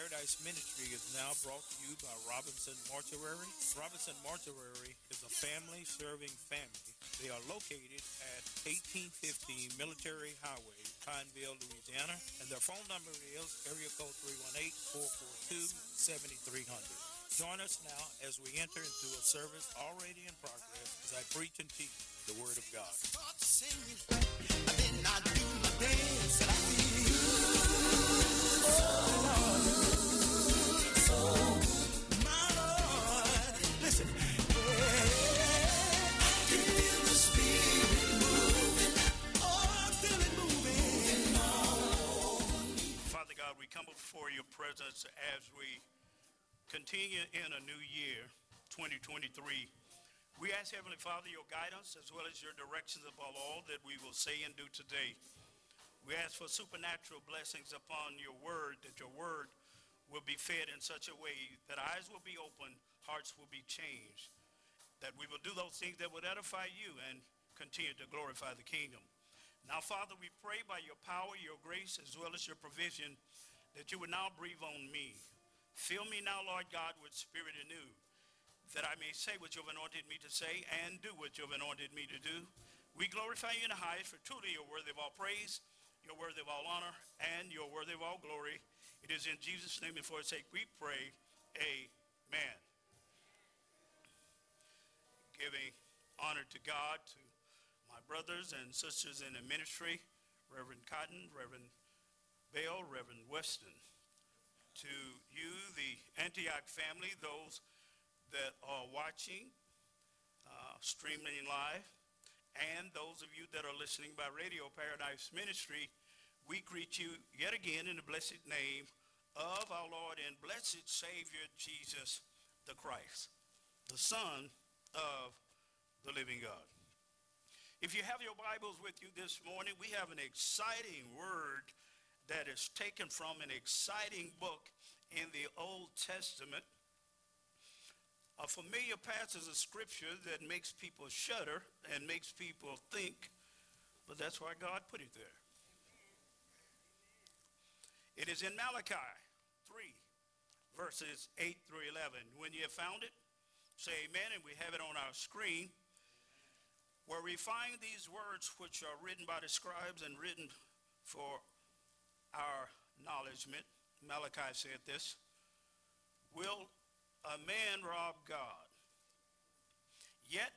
Paradise Ministry is now brought to you by Robinson Mortuary. Robinson Mortuary is a family serving family. They are located at 1815 Military Highway, Pineville, Louisiana, and their phone number is area code 318-442-7300. Join us now as we enter into a service already in progress as I preach and teach the Word of God. Start singing, and then I do my dance, and I feel my Lord. Listen, I can feel the Spirit moving. Oh, I feel it moving. Father God, we come before your presence as we continue in a new year, 2023. We ask, Heavenly Father, your guidance as well as your directions upon all that we will say and do today. We ask for supernatural blessings upon your word, that your word will be fed in such a way that eyes will be opened, hearts will be changed, that we will do those things that would edify you and continue to glorify the kingdom. Now, Father, we pray by your power, your grace, as well as your provision, that you would now breathe on me. Fill me now, Lord God, with spirit anew, that I may say what you've anointed me to say and do what you've anointed me to do. We glorify you in the highest, for truly you're worthy of all praise, you're worthy of all honor, and you're worthy of all glory. It is in Jesus' name and for his sake we pray, amen. Giving honor to God, to my brothers and sisters in the ministry, Reverend Cotton, Reverend Bale, Reverend Weston. To you, the Antioch family, those that are watching, streaming live, and those of you that are listening by Radio Paradise Ministry, we greet you yet again in the blessed name of our Lord and blessed Savior Jesus the Christ, the Son of the living God. If you have your Bibles with you this morning, we have an exciting word that is taken from an exciting book in the Old Testament, a familiar passage of scripture that makes people shudder and makes people think, but that's why God put it there. It is in Malachi 3, verses 8 through 11. When you have found it, say amen, and we have it on our screen, where we find these words which are written by the scribes and written for our acknowledgement. Malachi said this: will a man rob God? Yet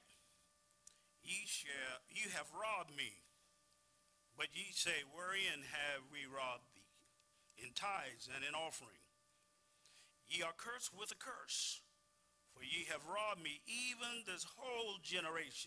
ye have robbed me. But ye say, wherein have we robbed thee? In tithes and in offering. Ye are cursed with a curse, for ye have robbed me, even this whole generation,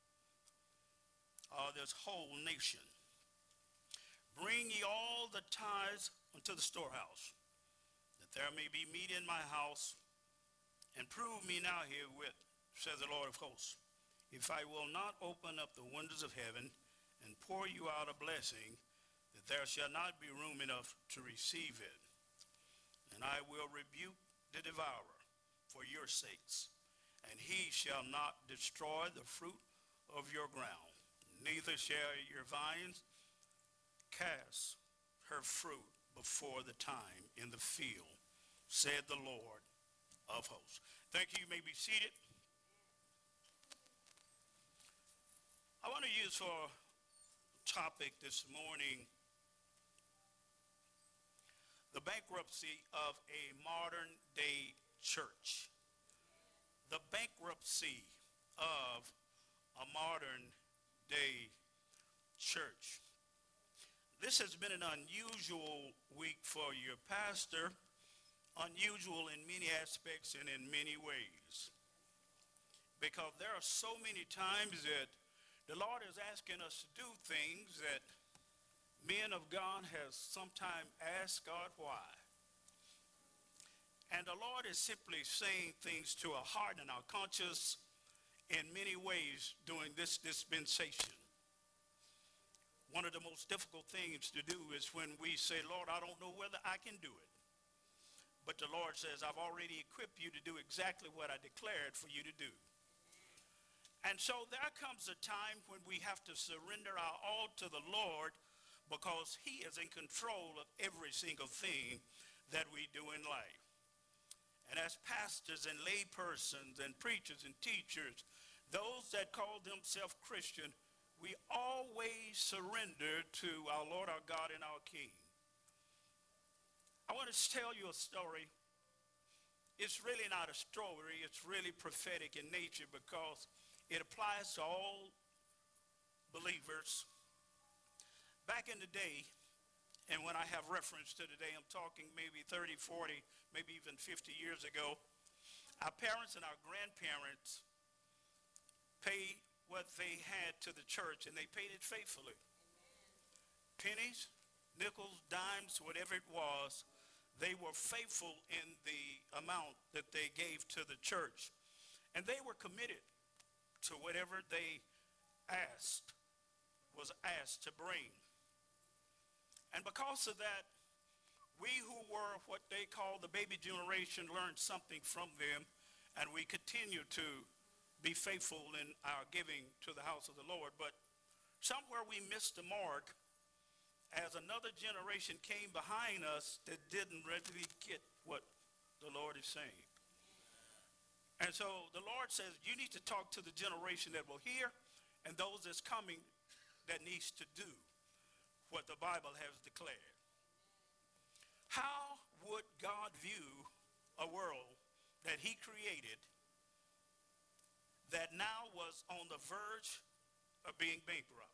or this whole nation. Bring ye all the tithes unto the storehouse, that there may be meat in my house, and prove me now herewith, says the Lord of hosts, if I will not open up the windows of heaven and pour you out a blessing, that there shall not be room enough to receive it. And I will rebuke the devourer for your sakes, and he shall not destroy the fruit of your ground, neither shall your vines cast her fruit before the time in the field, said the Lord of hosts. Thank you. You may be seated. I want to use for topic this morning the bankruptcy of a modern day church. The bankruptcy of a modern day church. This has been an unusual week for your pastor, unusual in many aspects and in many ways, because there are so many times that the Lord is asking us to do things that men of God has sometimes asked God why. And the Lord is simply saying things to our heart and our conscience in many ways during this dispensation. One of the most difficult things to do is when we say, Lord, I don't know whether I can do it. But the Lord says, I've already equipped you to do exactly what I declared for you to do. And so there comes a time when we have to surrender our all to the Lord, because he is in control of every single thing that we do in life. And as pastors and lay persons and preachers and teachers, those that call themselves Christian, we always surrender to our Lord, our God, and our King. I want to tell you a story. It's really not a story. It's really prophetic in nature because it applies to all believers. Back in the day, and when I have reference to today, I'm talking maybe 30, 40, maybe even 50 years ago, our parents and our grandparents paid what they had to the church, and they paid it faithfully. Pennies, nickels, dimes, whatever it was, they were faithful in the amount that they gave to the church. And they were committed to whatever they was asked to bring. And because of that, we who were what they call the baby generation learned something from them, and we continue to be faithful in our giving to the house of the Lord. But somewhere we missed the mark as another generation came behind us that didn't really get what the Lord is saying. And so the Lord says, you need to talk to the generation that will hear and those that's coming that needs to do what the Bible has declared. How would God view a world that he created that now was on the verge of being bankrupt?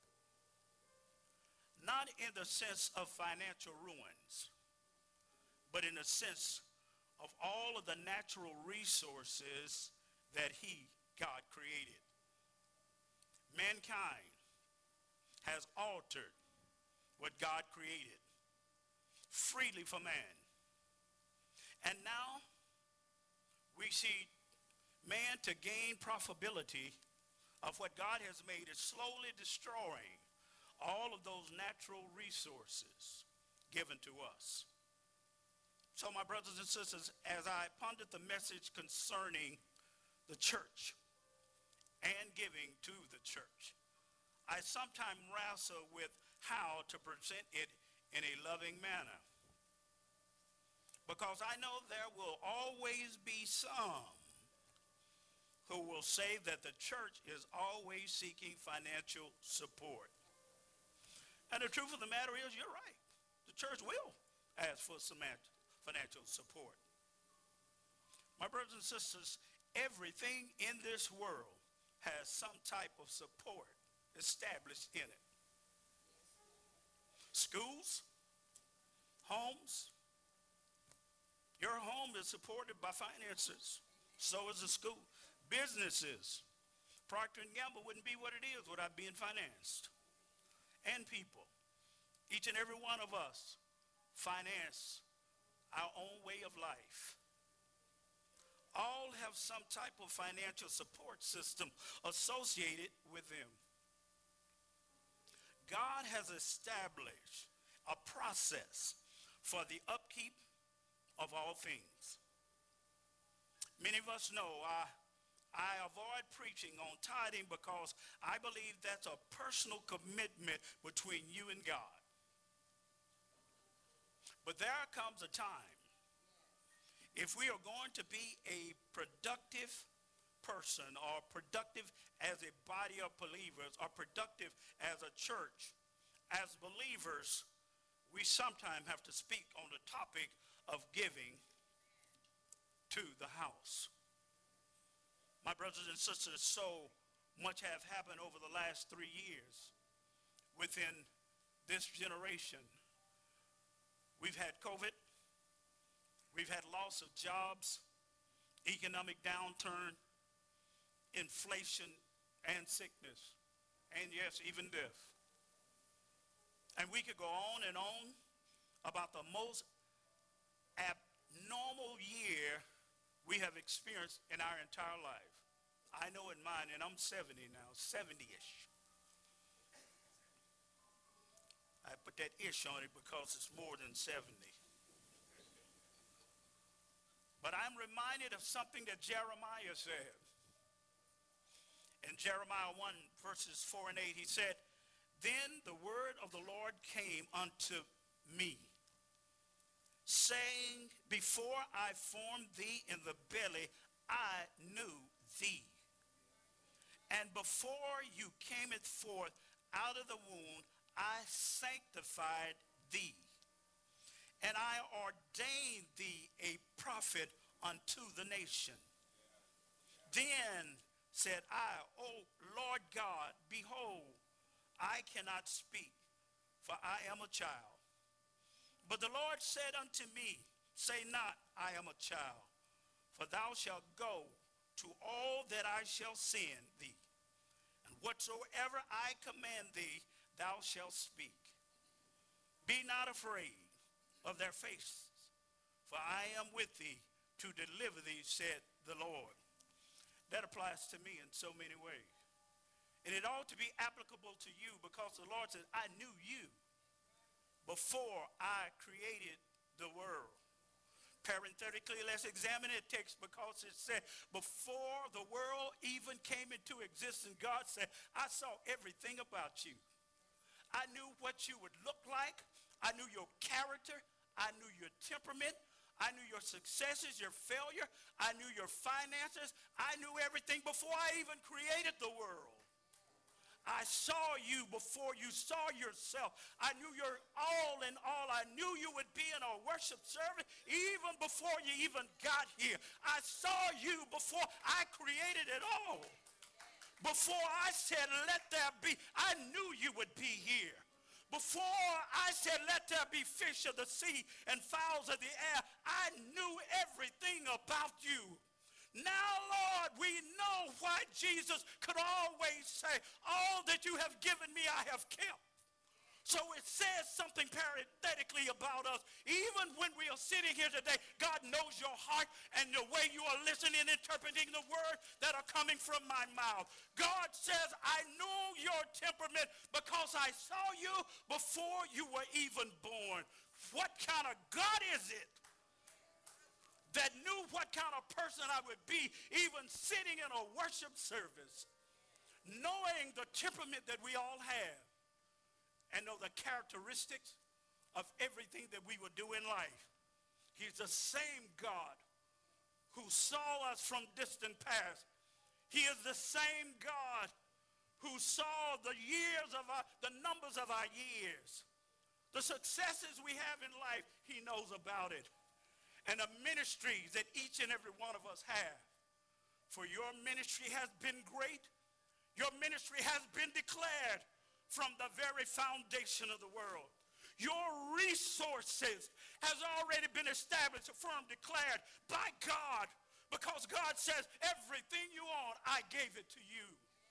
Not in the sense of financial ruins, but in the sense of all of the natural resources that God, created. Mankind has altered what God created freely for man. And now we see man, to gain profitability of what God has made, is slowly destroying all of those natural resources given to us. So my brothers and sisters, as I pondered the message concerning the church and giving to the church, I sometimes wrestle with how to present it in a loving manner. Because I know there will always be some who will say that the church is always seeking financial support. And the truth of the matter is, you're right. The church will ask for some financial support. My brothers and sisters, everything in this world has some type of support established in it. Schools, homes. Your home is supported by finances. So is the school. Businesses. Procter & Gamble wouldn't be what it is without being financed. And people. Each and every one of us finance our own way of life. All have some type of financial support system associated with them. God has established a process for the upkeep of all things. Many of us know I avoid preaching on tithing because I believe that's a personal commitment between you and God. But there comes a time, if we are going to be a productive person or productive as a body of believers or productive as a church, as believers, we sometimes have to speak on the topic of giving to the house. My brothers and sisters, so much have happened over the last 3 years within this generation. We've had COVID. We've had loss of jobs, economic downturn, inflation, and sickness, and yes, even death. And we could go on and on about the most abnormal year we have experienced in our entire life. I know in mine, and I'm 70 now, 70-ish. I put that ish on it because it's more than 70. But I'm reminded of something that Jeremiah said. In Jeremiah 1, verses 4 and 8, he said, "Then the word of the Lord came unto me, saying, before I formed thee in the belly, I knew thee. And before you camest forth out of the womb, I sanctified thee. And I ordained thee a prophet unto the nation. Then said I, O Lord God, behold, I cannot speak, for I am a child. But the Lord said unto me, say not, I am a child, for thou shalt go to all that I shall send thee, and whatsoever I command thee, thou shalt speak. Be not afraid of their faces, for I am with thee to deliver thee, said the Lord. That applies to me in so many ways. And it ought to be applicable to you, because the Lord said, I knew you before I created the world. Parenthetically, let's examine that text, because it said, before the world even came into existence, God said, I saw everything about you. I knew what you would look like. I knew your character. I knew your temperament. I knew your successes, your failure. I knew your finances. I knew everything before I even created the world. I saw you before you saw yourself. I knew your all in all. I knew you would be in a worship service even before you even got here. I saw you before I created it all. Before I said, let there be, I knew you would be here. Before I said, let there be fish of the sea and fowls of the air, I knew everything about you. Now, Lord, we know why Jesus could always say, all that you have given me, I have kept. So it says something parenthetically about us. Even when we are sitting here today, God knows your heart and the way you are listening and interpreting the words that are coming from my mouth. God says, I know your temperament because I saw you before you were even born. What kind of God is it that knew what kind of person I would be, even sitting in a worship service, knowing the temperament that we all have, and know the characteristics of everything that we would do in life? He's the same God who saw us from distant past. He is the same God who saw the numbers of our years. The successes we have in life, he knows about it. And the ministries that each and every one of us have. For your ministry has been great. Your ministry has been declared from the very foundation of the world. Your resources has already been established, affirmed, declared by God, because God says, everything you own, I gave it to you.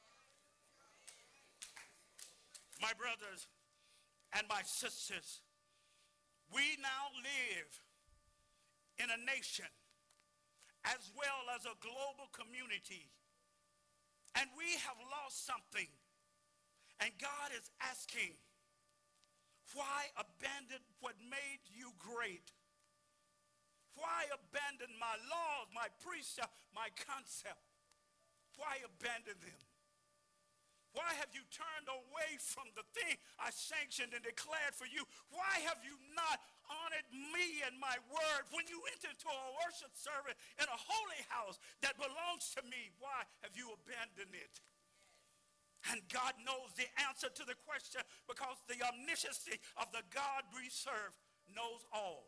My brothers and my sisters, we now live in a nation as well as a global community, and we have lost something. And God is asking, why abandon what made you great? Why abandon my laws, my precept, my concept? Why abandon them? Why have you turned away from the thing I sanctioned and declared for you? Why have you not honored me and my word when you went into a worship service in a holy house that belongs to me? Why have you abandoned it? And God knows the answer to the question, because the omniscience of the God we serve knows all.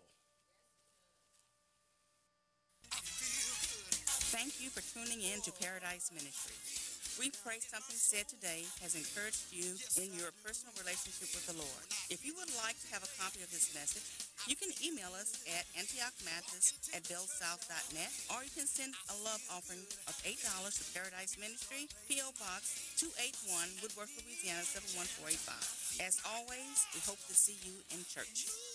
Thank you for tuning in to Paradise Ministry. We pray something said today has encouraged you in your personal relationship with the Lord. If you would like to have a copy of this message, you can email us at antiochmathis@bellsouth.net, or you can send a love offering of $8 to Paradise Ministry, P.O. Box 281, Woodworth, Louisiana 71485. As always, we hope to see you in church.